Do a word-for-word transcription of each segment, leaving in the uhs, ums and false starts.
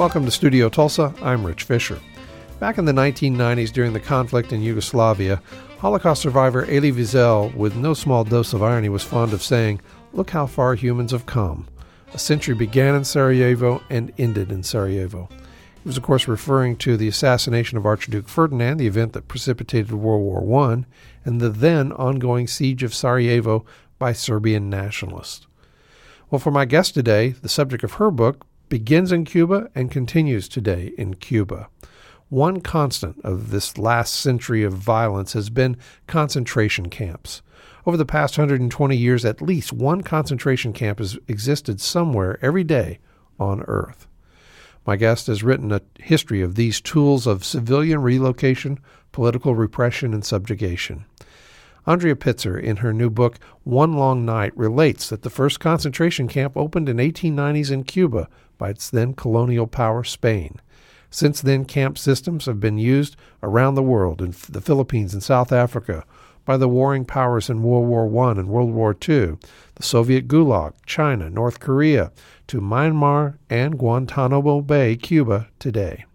Welcome to Studio Tulsa. I'm Rich Fisher. Back in the nineteen nineties during the conflict in Yugoslavia, Holocaust survivor Elie Wiesel, with no small dose of irony, was fond of saying, "Look how far humans have come. A century began in Sarajevo and ended in Sarajevo." He was, of course, referring to the assassination of Archduke Ferdinand, the event that precipitated World War One, and the then ongoing siege of Sarajevo by Serbian nationalists. Well, for my guest today, the subject of her book begins in Cuba and continues today in Cuba. One constant of this last century of violence has been concentration camps. Over the past one hundred twenty years, at least one concentration camp has existed somewhere every day on Earth. My guest has written a history of these tools of civilian relocation, political repression, and subjugation. Andrea Pitzer, in her new book, One Long Night, relates that the first concentration camp opened in eighteen nineties in Cuba by its then colonial power, Spain. Since then, camp systems have been used around the world, in the Philippines and South Africa, by the warring powers in World War One and World War Two, the Soviet Gulag, China, North Korea, to Myanmar and Guantanamo Bay, Cuba, today.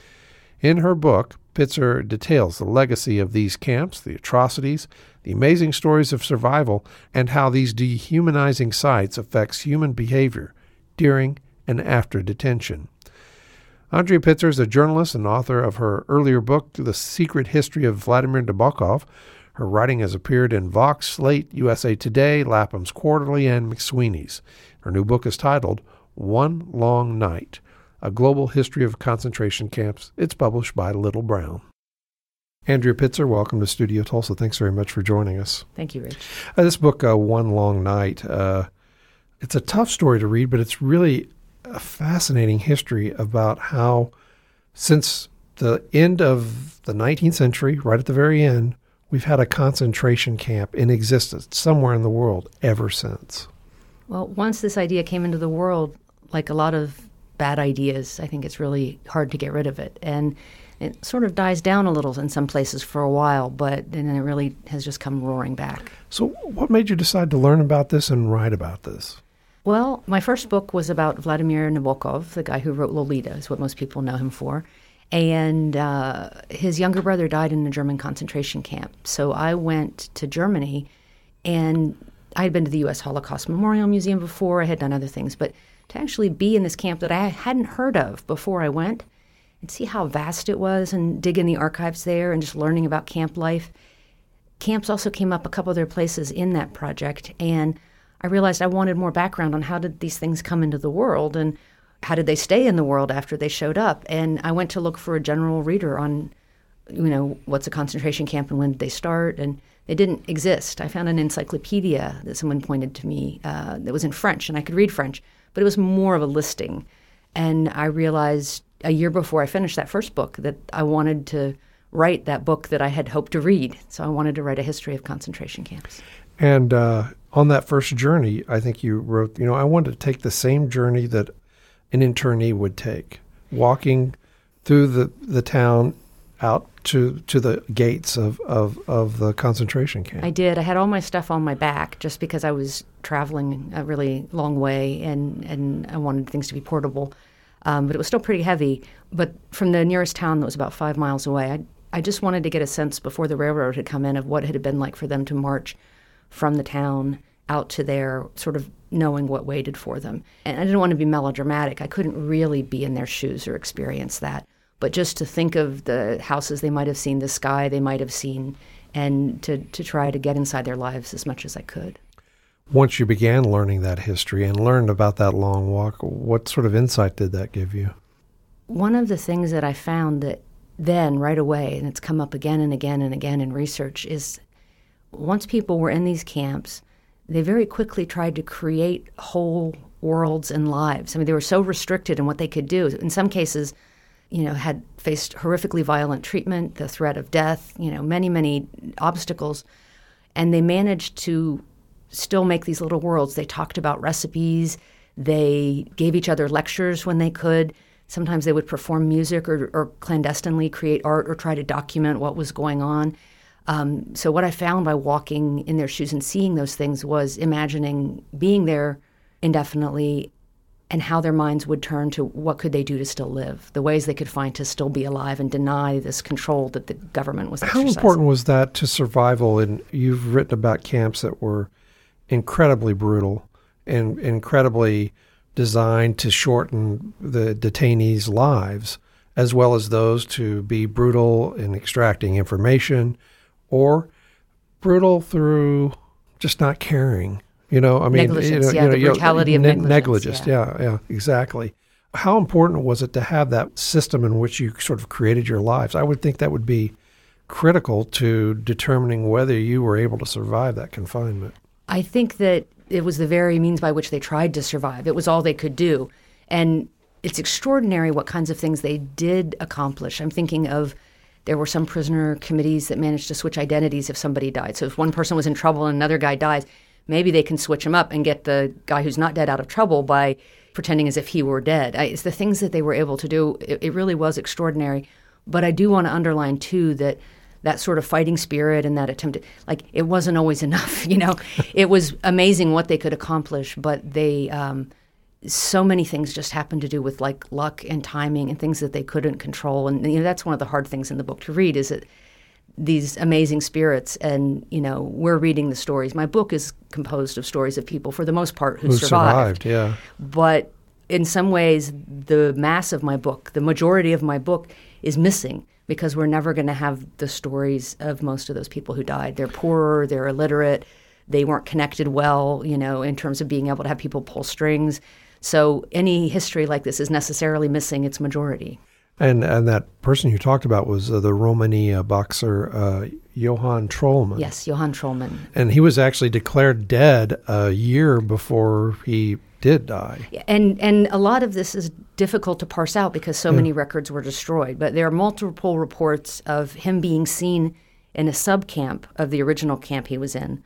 In her book, Pitzer details the legacy of these camps, the atrocities, the amazing stories of survival, and how these dehumanizing sites affects human behavior during and after detention. Andrea Pitzer is a journalist and author of her earlier book, The Secret History of Vladimir Nabokov. Her writing has appeared in Vox, Slate, U S A Today, Lapham's Quarterly, and McSweeney's. Her new book is titled One Long Night, A Global History of Concentration Camps. It's published by Little Brown. Andrea Pitzer, welcome to Studio Tulsa. Thanks very much for joining us. Thank you, Rich. Uh, this book, uh, One Long Night, uh, it's a tough story to read, but it's really a fascinating history about how since the end of the nineteenth century, right at the very end, we've had a concentration camp in existence somewhere in the world ever since. Well, once this idea came into the world, like a lot of bad ideas, I think it's really hard to get rid of it. And it sort of dies down a little in some places for a while, but then it really has just come roaring back. So what made you decide to learn about this and write about this? Well, my first book was about Vladimir Nabokov, the guy who wrote Lolita, is what most people know him for. And uh, his younger brother died in a German concentration camp. So I went to Germany, and I had been to the U S Holocaust Memorial Museum before. I had done other things. But to actually be in this camp that I hadn't heard of before I went and see how vast it was and dig in the archives there and just learning about camp life. Camps also came up a couple other places in that project, and I realized I wanted more background on how did these things come into the world and how did they stay in the world after they showed up. And I went to look for a general reader on, you know, what's a concentration camp and when did they start, and they didn't exist. I found an encyclopedia that someone pointed to me uh, that was in French, and I could read French, but it was more of a listing. And I realized a year before I finished that first book that I wanted to write that book that I had hoped to read. So I wanted to write a history of concentration camps. And uh, on that first journey, I think you wrote, you know, I wanted to take the same journey that an internee would take, walking through the, the town out to to the gates of, of, of the concentration camp. I did. I had all my stuff on my back just because I was traveling a really long way and, and I wanted things to be portable. Um, but it was still pretty heavy. But from the nearest town that was about five miles away, I, I just wanted to get a sense before the railroad had come in of what it had been like for them to march from the town out to there, sort of knowing what waited for them. And I didn't want to be melodramatic. I couldn't really be in their shoes or experience that. But just to think of the houses they might have seen, the sky they might have seen, and to, to try to get inside their lives as much as I could. Once you began learning that history and learned about that long walk, what sort of insight did that give you? One of the things that I found that then right away, and it's come up again and again and again in research, is once people were in these camps, they very quickly tried to create whole worlds and lives. I mean, they were so restricted in what they could do. In some cases, you know, had faced horrifically violent treatment, the threat of death, you know, many, many obstacles. And they managed to still make these little worlds. They talked about recipes. They gave each other lectures when they could. Sometimes they would perform music or, or clandestinely create art or try to document what was going on. Um, so what I found by walking in their shoes and seeing those things was imagining being there indefinitely and how their minds would turn to what could they do to still live, the ways they could find to still be alive and deny this control that the government was exercising. How important was that to survival? And you've written about camps that were incredibly brutal and incredibly designed to shorten the detainees' lives, as well as those to be brutal in extracting information or brutal through just not caring. You know, I mean, negligence, you know, yeah, you know, the brutality you know, of ne- negligence. negligence, yeah. yeah, yeah, exactly. How important was it to have that system in which you sort of created your lives? I would think that would be critical to determining whether you were able to survive that confinement. I think that it was the very means by which they tried to survive. It was all they could do. And it's extraordinary what kinds of things they did accomplish. I'm thinking of there were some prisoner committees that managed to switch identities if somebody died. So if one person was in trouble and another guy dies, maybe they can switch him up and get the guy who's not dead out of trouble by pretending as if he were dead. I, it's the things that they were able to do. It, it really was extraordinary. But I do want to underline, too, that that sort of fighting spirit and that attempt, to, like, it wasn't always enough, you know. It was amazing what they could accomplish, but they, um, so many things just happened to do with, like, luck and timing and things that they couldn't control. And, you know, that's one of the hard things in the book to read, is that these amazing spirits, and, you know, we're reading the stories. My book is composed of stories of people, for the most part, who, who survived. survived. Yeah. But in some ways, the mass of my book, the majority of my book, is missing because we're never going to have the stories of most of those people who died. They're poorer, they're illiterate, they weren't connected well, you know, in terms of being able to have people pull strings. So any history like this is necessarily missing its majority. And and that person you talked about was uh, the Romania boxer uh, Johann Trollman. Yes, Johann Trollman. And he was actually declared dead a year before he did die. And and a lot of this is difficult to parse out because so yeah. many records were destroyed. But there are multiple reports of him being seen in a sub-camp of the original camp he was in,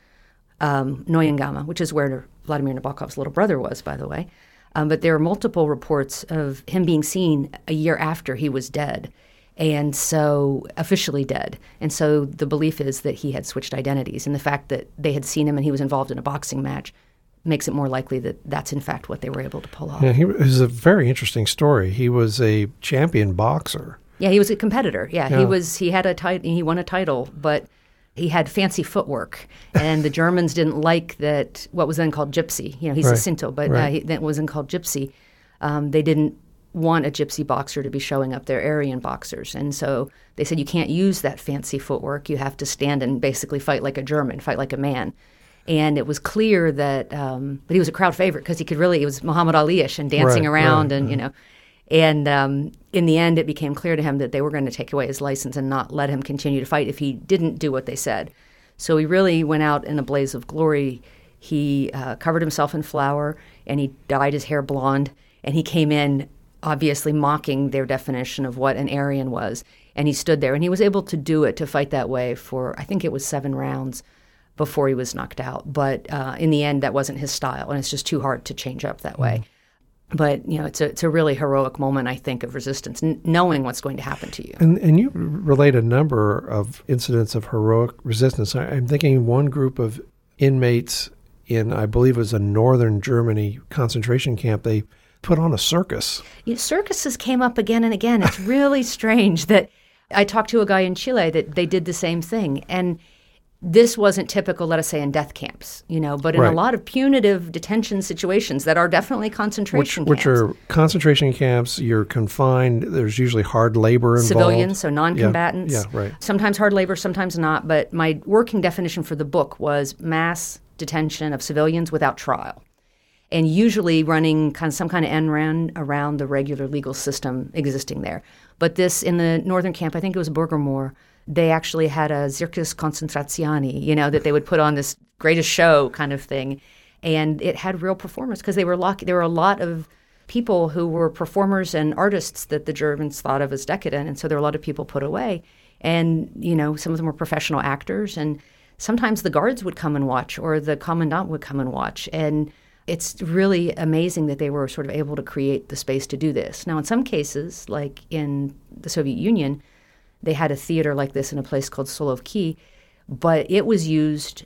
um, Neuengamme, which is where Vladimir Nabokov's little brother was, by the way. Um, but there are multiple reports of him being seen a year after he was dead, and so officially dead. And so the belief is that he had switched identities, and the fact that they had seen him and he was involved in a boxing match makes it more likely that that's in fact what they were able to pull off. Yeah, he was a very interesting story. He was a champion boxer. Yeah, he was a competitor. Yeah, yeah. he was. He had a title. He won a title, but he had fancy footwork, and the Germans didn't like that. What was then called gypsy. You know, he's right. a Sinto, but right. uh, he, that wasn't called gypsy. Um, they didn't want a gypsy boxer to be showing up their Aryan boxers, and so they said you can't use that fancy footwork. You have to stand and basically fight like a German, fight like a man. And it was clear that, um, but he was a crowd favorite because he could really. It was Muhammad Ali-ish and dancing right, around, right, and right. you know. And um, in the end, it became clear to him that they were going to take away his license and not let him continue to fight if he didn't do what they said. So he really went out in a blaze of glory. He uh, covered himself in flour, and he dyed his hair blonde, and he came in obviously mocking their definition of what an Aryan was. And he stood there, and he was able to do it, to fight that way for, I think it was seven rounds before he was knocked out. But uh, in the end, that wasn't his style, and it's just too hard to change up that way. Mm. But, you know, it's a it's a really heroic moment, I think, of resistance, n- knowing what's going to happen to you. And and you relate a number of incidents of heroic resistance. I, I'm thinking one group of inmates in, I believe it was a northern Germany concentration camp, they put on a circus. You know, circuses came up again and again. It's really strange that I talked to a guy in Chile that they did the same thing. And this wasn't typical, let us say, in death camps, you know, but in right. a lot of punitive detention situations that are definitely concentration which, camps. Which are concentration camps, you're confined, there's usually hard labor involved. Civilians, so non-combatants. Yeah, yeah, right. Sometimes hard labor, sometimes not. But my working definition for the book was mass detention of civilians without trial, and usually running kind of some kind of end run around the regular legal system existing there. But this, in the northern camp, I think it was Burgermoor, they actually had a Circus Concentrazione, you know, that they would put on this greatest show kind of thing. And it had real performers because they were lock- there were a lot of people who were performers and artists that the Germans thought of as decadent. And so there were a lot of people put away. And, you know, some of them were professional actors. And sometimes the guards would come and watch, or the commandant would come and watch. And it's really amazing that they were sort of able to create the space to do this. Now, in some cases, like in the Soviet Union, they had a theater like this in a place called Solovki, but it was used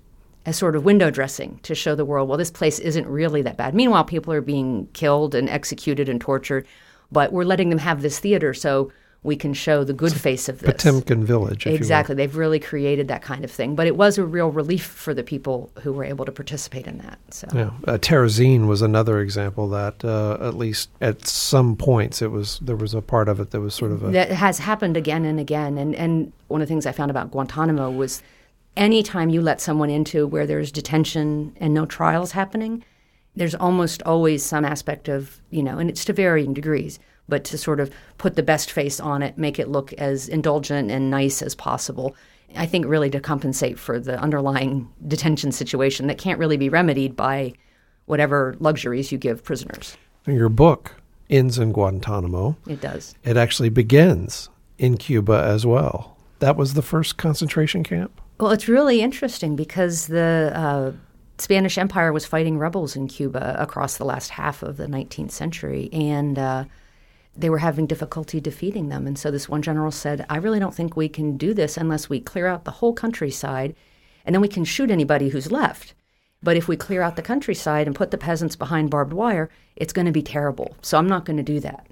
as sort of window dressing to show the world, well, this place isn't really that bad. Meanwhile, people are being killed and executed and tortured, but we're letting them have this theater so we can show the good face of this. Potemkin Village, if Exactly. you will. They've really created that kind of thing. But it was a real relief for the people who were able to participate in that. So. Yeah. Uh, Terezin was another example that, uh, at least at some points, it was there was a part of it that was sort of a... That has happened again and again. And, and one of the things I found about Guantanamo was anytime you let someone into where there's detention and no trials happening, there's almost always some aspect of, you know, and it's to varying degrees, but to sort of put the best face on it, make it look as indulgent and nice as possible. I think really to compensate for the underlying detention situation that can't really be remedied by whatever luxuries you give prisoners. Your book ends in Guantanamo. It does. It actually begins in Cuba as well. That was the first concentration camp? Well, it's really interesting because the uh, Spanish Empire was fighting rebels in Cuba across the last half of the nineteenth century, and uh, they were having difficulty defeating them. And so this one general said, I really don't think we can do this unless we clear out the whole countryside, and then we can shoot anybody who's left. But if we clear out the countryside and put the peasants behind barbed wire, it's going to be terrible. So I'm not going to do that.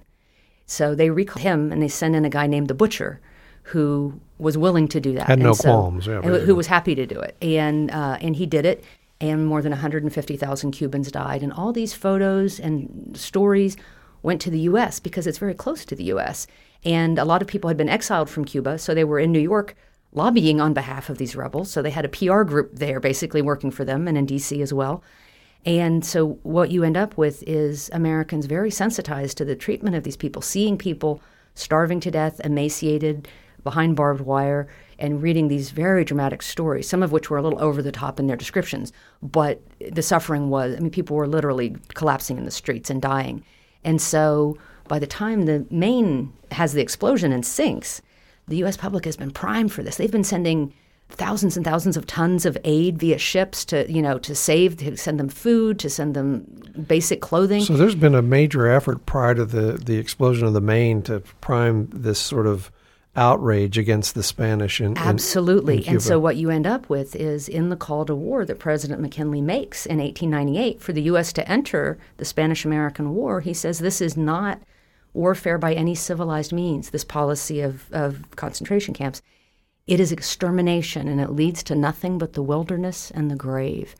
So they recall him, and they send in a guy named the Butcher, who was willing to do that. Had no and so, qualms. Yeah, and who was happy to do it. And uh, and he did it, and more than one hundred fifty thousand Cubans died. And all these photos and stories went to the U S because it's very close to the U S. And a lot of people had been exiled from Cuba, so they were in New York lobbying on behalf of these rebels. So they had a P R group there basically working for them, and in D C as well. And so what you end up with is Americans very sensitized to the treatment of these people, seeing people starving to death, emaciated, behind barbed wire, and reading these very dramatic stories, some of which were a little over the top in their descriptions. But the suffering was, I mean, people were literally collapsing in the streets and dying. And so by the time the Maine has the explosion and sinks, the U S public has been primed for this. They've been sending thousands and thousands of tons of aid via ships to, you know, to save, to send them food, to send them basic clothing. So there's been a major effort prior to the, the explosion of the Maine to prime this sort of outrage against the Spanish in, Absolutely. in, in Cuba. And so what you end up with is in the call to war that President McKinley makes in eighteen ninety-eight for the U S to enter the Spanish-American War, he says this is not warfare by any civilized means, this policy of, of concentration camps. It is extermination, and it leads to nothing but the wilderness and the grave.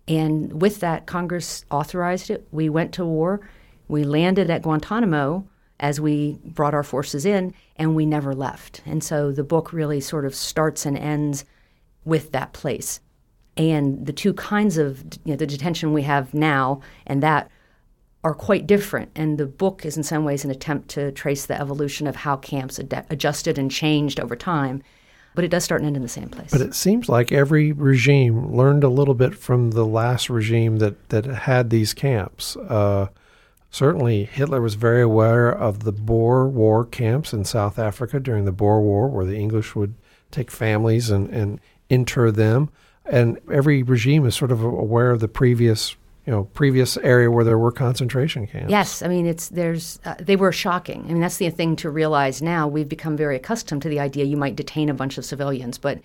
And with that, Congress authorized it. We went to war. We landed at Guantanamo as we brought our forces in, and we never left. And so the book really sort of starts and ends with that place. And the two kinds of, you know, the detention we have now and that are quite different. And the book is in some ways an attempt to trace the evolution of how camps ad- adjusted and changed over time. But it does start and end in the same place. But it seems like every regime learned a little bit from the last regime that, that had these camps. Uh, certainly, Hitler was very aware of the Boer War camps in South Africa during the Boer War, where the English would take families and, and inter them. And every regime is sort of aware of the previous you know, previous area where there were concentration camps. Yes, I mean, it's there's uh, they were shocking. I mean, that's the thing to realize now. We've become very accustomed to the idea you might detain a bunch of civilians, but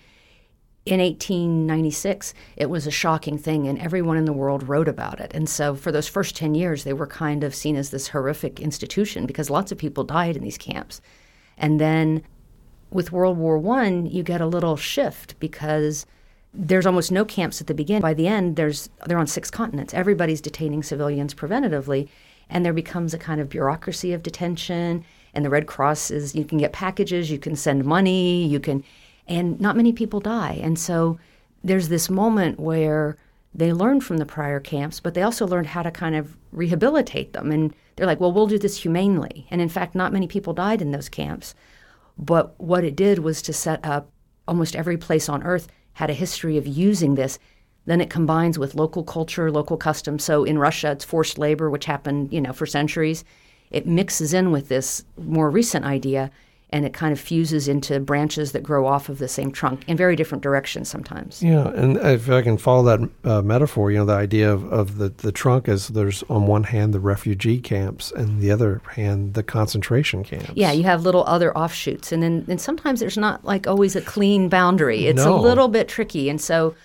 in eighteen ninety-six, it was a shocking thing, and everyone in the world wrote about it. And so for those first ten years, they were kind of seen as this horrific institution because lots of people died in these camps. And then with World War One, you get a little shift because there's almost no camps at the beginning. By the end, there's they're on six continents. Everybody's detaining civilians preventatively, and there becomes a kind of bureaucracy of detention. And the Red Cross is, you can get packages, you can send money, you can, and not many people die. And so there's this moment where they learn from the prior camps, but they also learned how to kind of rehabilitate them. And they're like, well, we'll do this humanely. And in fact, not many people died in those camps. But what it did was to set up almost every place on earth had a history of using this. Then it combines with local culture, local customs. So in Russia, it's forced labor, which happened, you know, for centuries. It mixes in with this more recent idea, and it kind of fuses into branches that grow off of the same trunk in very different directions sometimes. Yeah, and if I can follow that uh, metaphor, you know, the idea of, of the, the trunk is there's on one hand the refugee camps and the other hand the concentration camps. Yeah, you have little other offshoots. And then and sometimes there's not like always a clean boundary. It's No. a little bit tricky. And so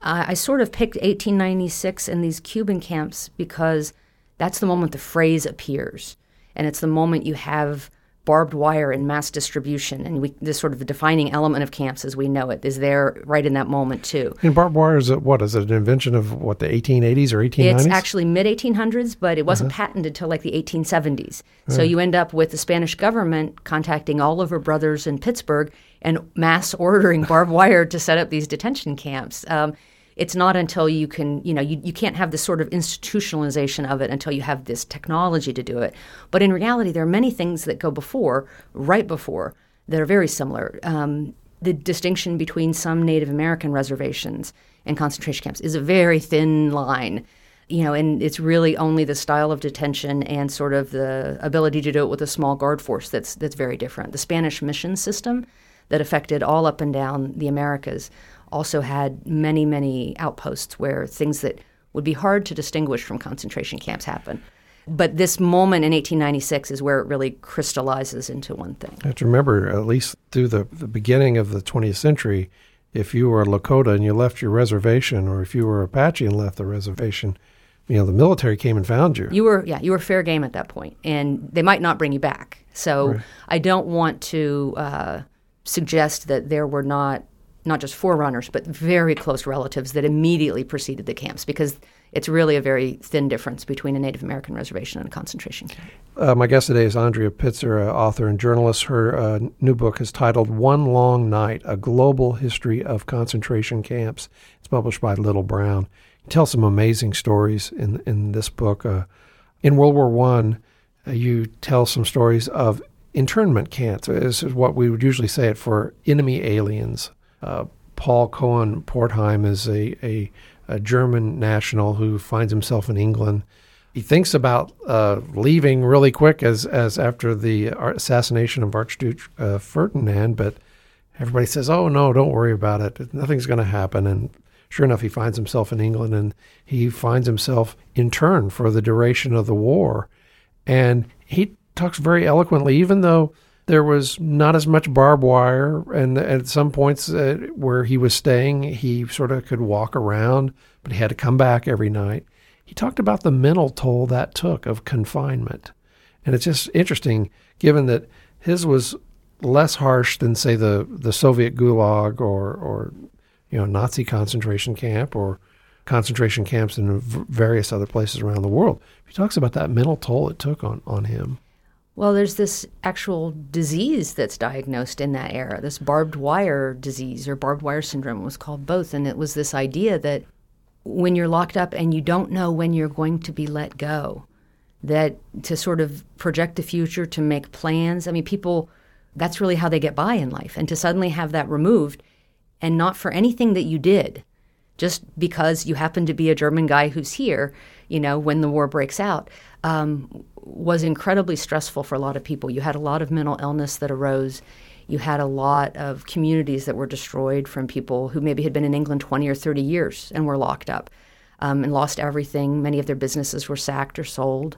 I, I sort of picked eighteen ninety-six and these Cuban camps because that's the moment the phrase appears. And it's the moment you have barbed wire in mass distribution. And we, this sort of the defining element of camps as we know it is there right in that moment, too. And barbed wire, is it, what, is it an invention of, what, the eighteen eighties or eighteen nineties? It's actually mid eighteen hundreds, but it wasn't uh-huh. patented till like the eighteen seventies. Uh-huh. So you end up with the Spanish government contacting Oliver Brothers in Pittsburgh and mass ordering barbed wire to set up these detention camps. Um, It's not until you can, you know, you, you can't have this sort of institutionalization of it until you have this technology to do it. But in reality, there are many things that go before, right before, that are very similar. Um, the distinction between some Native American reservations and concentration camps is a very thin line, you know, and it's really only the style of detention and sort of the ability to do it with a small guard force that's that's very different. The Spanish mission system that affected all up and down the Americas also had many, many outposts where things that would be hard to distinguish from concentration camps happen. But this moment in eighteen ninety-six is where it really crystallizes into one thing. You have to remember, at least through the, the beginning of the twentieth century, if you were a Lakota and you left your reservation, or if you were Apache and left the reservation, you know, the military came and found you. You were, yeah, you were fair game at that point, and they might not bring you back. So right. I don't want to uh, suggest that there were not not just forerunners, but very close relatives that immediately preceded the camps, because it's really a very thin difference between a Native American reservation and a concentration camp. Uh, my guest today is Andrea Pitzer, uh, author and journalist. Her uh, new book is titled One Long Night, A Global History of Concentration Camps. It's published by Little Brown. You tell some amazing stories in, in this book. Uh, in World War One, uh, you tell some stories of internment camps. This is what we would usually say it for enemy aliens. Uh, Paul Cohen Portheim is a, a, a German national who finds himself in England. He thinks about uh, leaving really quick as as after the assassination of Archduke uh, Ferdinand, but everybody says, oh, no, don't worry about it. Nothing's going to happen. And sure enough, he finds himself in England, and he finds himself interned for the duration of the war. And he talks very eloquently, even though there was not as much barbed wire, and at some points uh, where he was staying, he sort of could walk around, but he had to come back every night. He talked about the mental toll that took of confinement. And it's just interesting, given that his was less harsh than, say, the, the Soviet Gulag or, or you know, Nazi concentration camp or concentration camps in various other places around the world. He talks about that mental toll it took on, on him. Well, there's this actual disease that's diagnosed in that era, this barbed wire disease, or barbed wire syndrome. It was called both. And it was this idea that when you're locked up and you don't know when you're going to be let go, that to sort of project the future, to make plans. I mean, people, that's really how they get by in life. And to suddenly have that removed, and not for anything that you did, just because you happen to be a German guy who's here, you know, when the war breaks out, um, was incredibly stressful for a lot of people. You had a lot of mental illness that arose. You had a lot of communities that were destroyed from people who maybe had been in England twenty or thirty years and were locked up um, and lost everything. Many of their businesses were sacked or sold.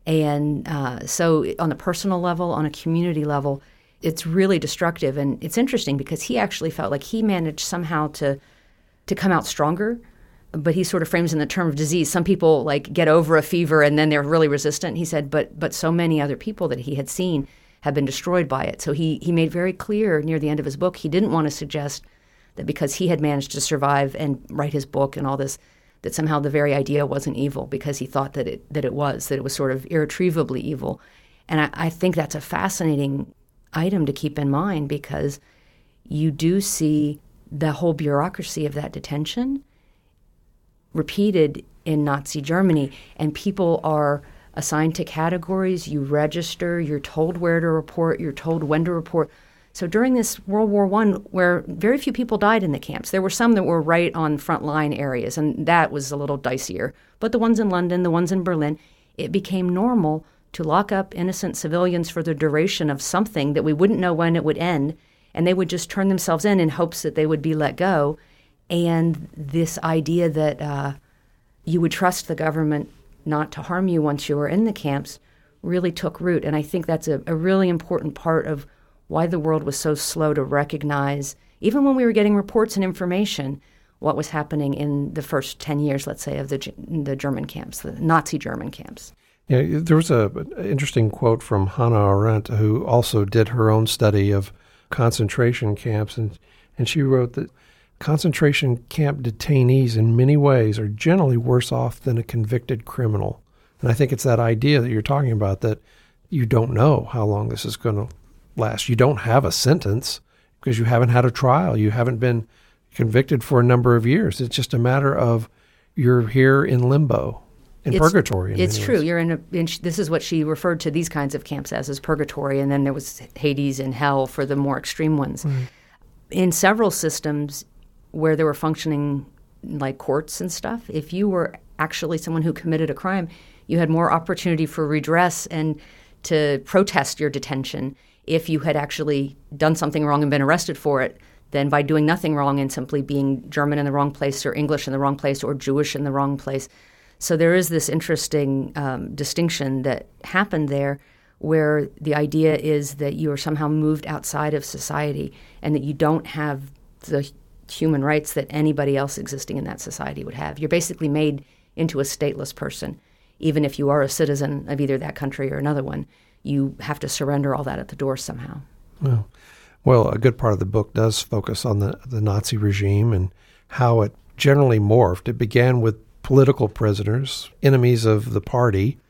And uh, so on a personal level, on a community level, it's really destructive. And it's interesting because he actually felt like he managed somehow to to come out stronger, but he sort of frames in the term of disease. Some people like get over a fever and then they're really resistant. He said, but but so many other people that he had seen have been destroyed by it. So he he made very clear near the end of his book, he didn't want to suggest that because he had managed to survive and write his book and all this, that somehow the very idea wasn't evil, because he thought that it that it was, that it was sort of irretrievably evil. And I, I think that's a fascinating item to keep in mind, because you do see the whole bureaucracy of that detention repeated in Nazi Germany, and people are assigned to categories. You register, you're told where to report, you're told when to report. So during this World War One, where very few people died in the camps, there were some that were right on frontline areas, and that was a little dicier. But the ones in London, the ones in Berlin, it became normal to lock up innocent civilians for the duration of something that we wouldn't know when it would end, and they would just turn themselves in in hopes that they would be let go. And this idea that uh, you would trust the government not to harm you once you were in the camps really took root. And I think that's a, a really important part of why the world was so slow to recognize, even when we were getting reports and information, what was happening in the first ten years, let's say, of the the German camps, the Nazi German camps. Yeah, there was a, an interesting quote from Hannah Arendt, who also did her own study of concentration camps, and, and she wrote that concentration camp detainees in many ways are generally worse off than a convicted criminal. And I think it's that idea that you're talking about, that you don't know how long this is going to last. You don't have a sentence because you haven't had a trial. You haven't been convicted for a number of years. It's just a matter of you're here in limbo. In it's, purgatory. In it's true. ways. You're in a. In, this is what she referred to these kinds of camps as, as purgatory, and then there was Hades and hell for the more extreme ones. Right. In several systems where there were functioning like courts and stuff, if you were actually someone who committed a crime, you had more opportunity for redress and to protest your detention if you had actually done something wrong and been arrested for it, than by doing nothing wrong and simply being German in the wrong place or English in the wrong place or Jewish in the wrong place. So there is this interesting um, distinction that happened there, where the idea is that you are somehow moved outside of society and that you don't have the human rights that anybody else existing in that society would have. You're basically made into a stateless person. Even if you are a citizen of either that country or another one, you have to surrender all that at the door somehow. Well, well, a good part of the book does focus on the, the Nazi regime and how it generally morphed. It began with political prisoners, enemies of the party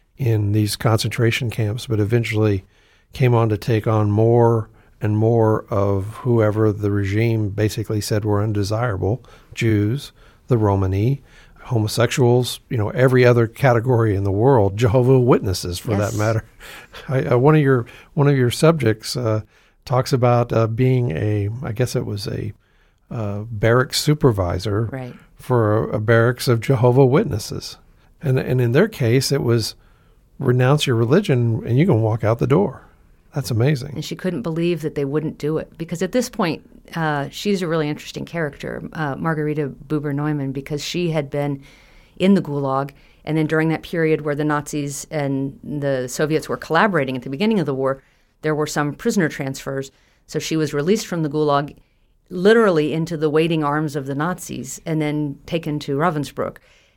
in these concentration camps, but eventually came on to take on more and more of whoever the regime basically said were undesirable: Jews, the Romani, homosexuals, you know, every other category in the world, Jehovah's Witnesses, for yes. that matter. I, uh, one of your one of your subjects uh, talks about uh, being a, I guess it was a uh, barracks supervisor. Right. For a, a barracks of Jehovah's Witnesses. And and in their case, it was renounce your religion and you can walk out the door. That's amazing. And she couldn't believe that they wouldn't do it. Because at this point, uh, she's a really interesting character, uh, Margarita Buber-Neumann, because she had been in the Gulag. And then during that period where the Nazis and the Soviets were collaborating at the beginning of the war, there were some prisoner transfers. So she was released from the Gulag literally into the waiting arms of the Nazis and then taken to Ravensbrück.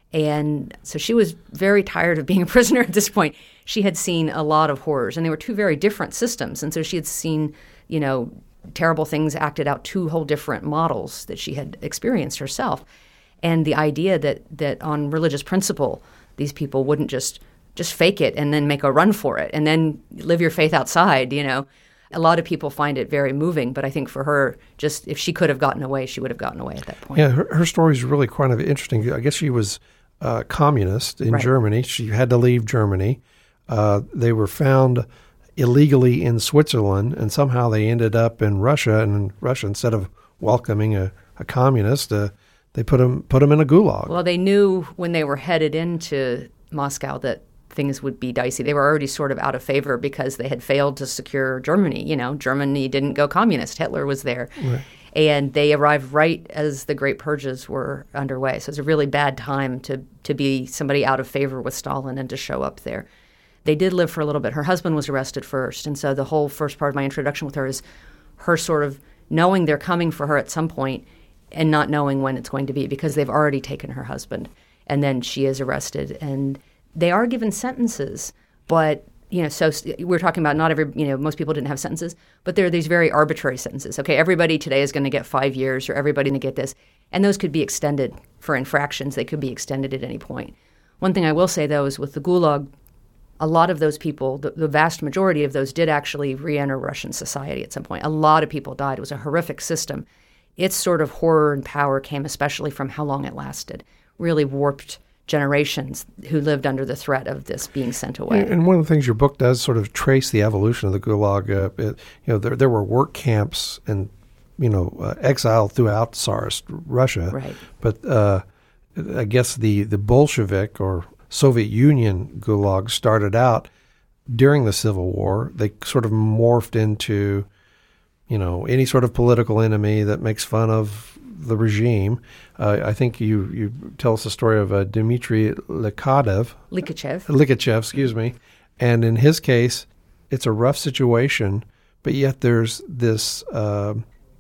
And so she was very tired of being a prisoner at this point. She had seen a lot of horrors, and they were two very different systems. And so she had seen, you know, terrible things acted out, two whole different models that she had experienced herself. And the idea that, that on religious principle, these people wouldn't just just fake it and then make a run for it and then live your faith outside, you know. A lot of people find it very moving, but I think for her, just if she could have gotten away, she would have gotten away at that point. Yeah, her, her story is really kind of interesting. I guess she was uh, communist in right. Germany. She had to leave Germany. Uh, they were found illegally in Switzerland, and somehow they ended up in Russia. And in Russia, instead of welcoming a, a communist, uh, they put him put him in a gulag. Well, they knew when they were headed into Moscow that things would be dicey. They were already sort of out of favor because they had failed to secure Germany. You know, Germany didn't go communist. Hitler was there. Right. And they arrived right as the Great Purges were underway. So it was a really bad time to, to be somebody out of favor with Stalin and to show up there. They did live for a little bit. Her husband was arrested first. And so the whole first part of my introduction with her is her sort of knowing they're coming for her at some point and not knowing when it's going to be, because they've already taken her husband. And then she is arrested. And they are given sentences, but, you know, so we're talking about not every, you know, most people didn't have sentences, but there are these very arbitrary sentences. Okay, everybody today is going to get five years or everybody going to get this. And those could be extended for infractions. They could be extended at any point. One thing I will say, though, is with the Gulag, a lot of those people, the, the vast majority of those did actually re-enter Russian society at some point. A lot of people died. It was a horrific system. Its sort of horror and power came especially from how long it lasted. Really warped generations who lived under the threat of this being sent away. And one of the things your book does sort of trace the evolution of the Gulag. Uh, it, you know, there there were work camps and, you know, uh, exile throughout Tsarist Russia. Right. But uh, I guess the, the Bolshevik or Soviet Union Gulag started out during the Civil War. They sort of morphed into, you know, any sort of political enemy that makes fun of the regime. Uh, I think you, you tell us the story of uh, Dmitry Likhachev. Likhachev. Likhachev, excuse me. And in his case, it's a rough situation, but yet there's this uh,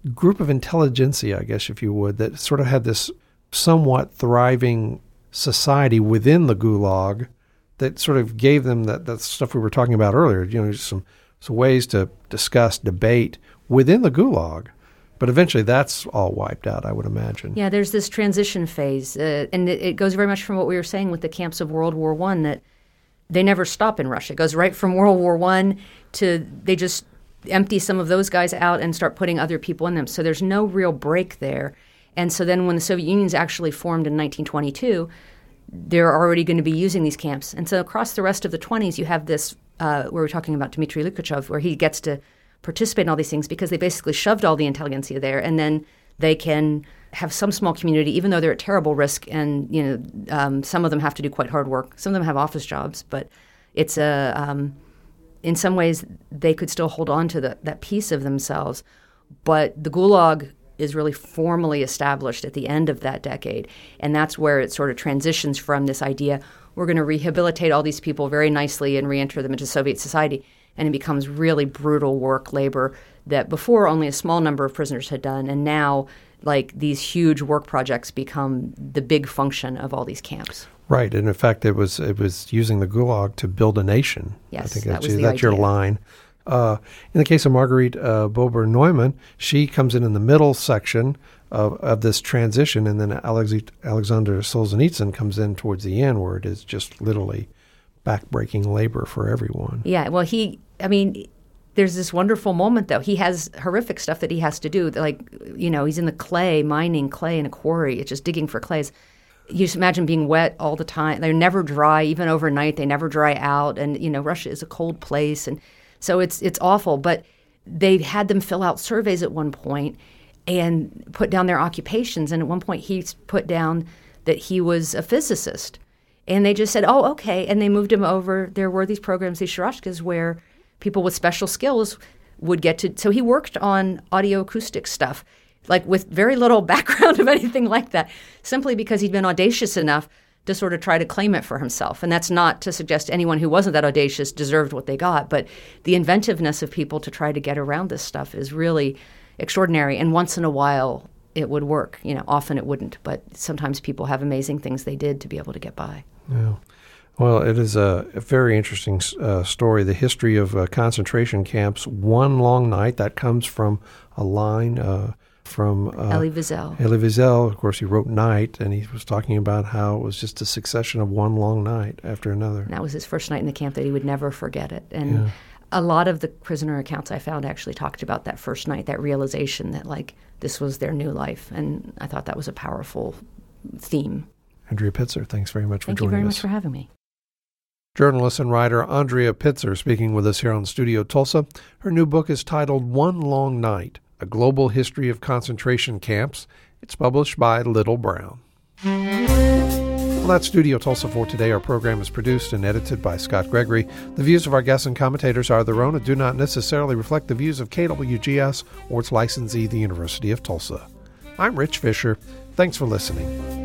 group of intelligentsia, I guess, if you would, that sort of had this somewhat thriving society within the Gulag that sort of gave them that, that stuff we were talking about earlier, you know, some, some ways to discuss, debate within the Gulag. But eventually that's all wiped out, I would imagine. Yeah, there's this transition phase. Uh, and it, it goes very much from what we were saying with the camps of World War One, that they never stop in Russia. It goes right from World War One to they just empty some of those guys out and start putting other people in them. So there's no real break there. And so then when the Soviet Union's actually formed in nineteen twenty-two, they're already going to be using these camps. And so across the rest of the twenties, you have this, uh, where we're talking about Dmitry Likhachev, where he gets to participate in all these things because they basically shoved all the intelligentsia there, and then they can have some small community, even though they're at terrible risk. And, you know, um, some of them have to do quite hard work. Some of them have office jobs, but it's a, um, in some ways, they could still hold on to the, that piece of themselves. But the Gulag is really formally established at the end of that decade. And that's where it sort of transitions from this idea, we're going to rehabilitate all these people very nicely and reenter them into Soviet society. And it becomes really brutal work, labor, that before only a small number of prisoners had done. And now, like, these huge work projects become the big function of all these camps. Right. And in fact, it was it was using the Gulag to build a nation. Yes, I think that that's, was the that's your idea. line. Uh, in the case of Marguerite uh, Bober-Neumann, she comes in in the middle section of, of this transition, and then Alex, Alexander Solzhenitsyn comes in towards the end, where it is just literally backbreaking labor for everyone. Yeah, well, he, I mean, there's this wonderful moment, though. He has horrific stuff that he has to do. Like, you know, he's in the clay, mining clay in a quarry. It's just digging for clays. You just imagine being wet all the time. They're never dry, even overnight. They never dry out. And, you know, Russia is a cold place. And so it's it's awful. But they had them fill out surveys at one point and put down their occupations. And at one point he put down that he was a physicist. And they just said, oh, okay. And they moved him over. There were these programs, these sharashkas, where people with special skills would get to. So he worked on audio acoustic stuff, like with very little background of anything like that, simply because he'd been audacious enough to sort of try to claim it for himself. And that's not to suggest anyone who wasn't that audacious deserved what they got. But the inventiveness of people to try to get around this stuff is really extraordinary. And once in a while, it would work. You know, often it wouldn't. But sometimes people have amazing things they did to be able to get by. Yeah. Well, it is a, a very interesting uh, story, the history of uh, concentration camps. One Long Night, that comes from a line uh, from uh, Elie Wiesel. Elie Wiesel. Of course, he wrote Night, and he was talking about how it was just a succession of one long night after another. And that was his first night in the camp, that he would never forget it. And Yeah. a lot of the prisoner accounts I found actually talked about that first night, that realization that, like, this was their new life. And I thought that was a powerful theme. Andrea Pitzer, thanks very much for Thank you joining very us. much for having me. Journalist and writer Andrea Pitzer speaking with us here on Studio Tulsa. Her new book is titled One Long Night, A Global History of Concentration Camps. It's published by Little Brown. Well, that's Studio Tulsa for today. Our program is produced and edited by Scott Gregory. The views of our guests and commentators are their own and do not necessarily reflect the views of K W G S or its licensee, the University of Tulsa. I'm Rich Fisher. Thanks for listening.